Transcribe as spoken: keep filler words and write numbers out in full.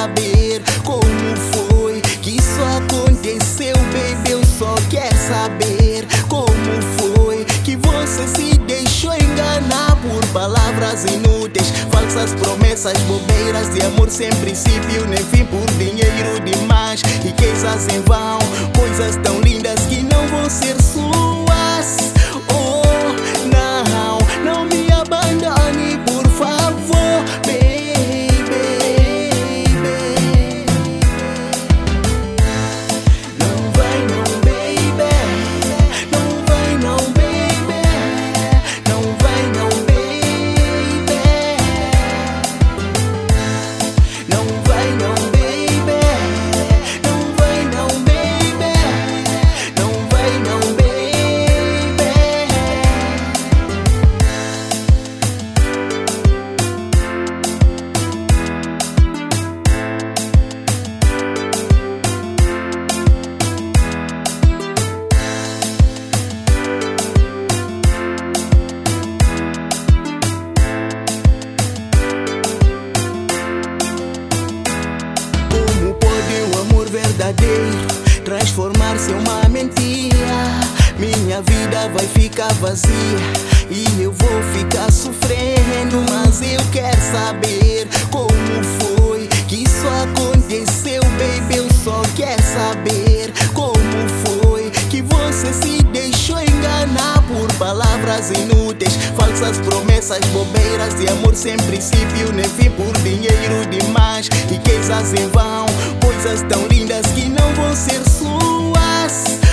saber como foi que isso aconteceu, baby. Eu só quero saber como foi que você se deixou enganar por palavras inúteis, falsas promessas, bobeiras de amor sem princípio nem fim, por dinheiro demais, riquezas em vão, coisas tão lindas que não vão ser suas. Oh, não, não me abandone, por favor, baby, baby. Não vai não, baby. Não vai não, baby. Não vai não, baby. Não vai não, baby. Não vai não, baby. Não vai não, baby. Como pode um amor verdadeiro transformar-se em uma mentira? Minha vida vai ficar vazia e eu vou ficar sofrendo. Mas eu quero saber como foi que isso aconteceu, baby. Eu só quero saber como foi que você se deixou enganar por palavras inúteis, falsas promessas, bobeiras de amor sem princípio nem fim, por dinheiro demais, riquezas em vão, coisas tão lindas que não vão ser suas.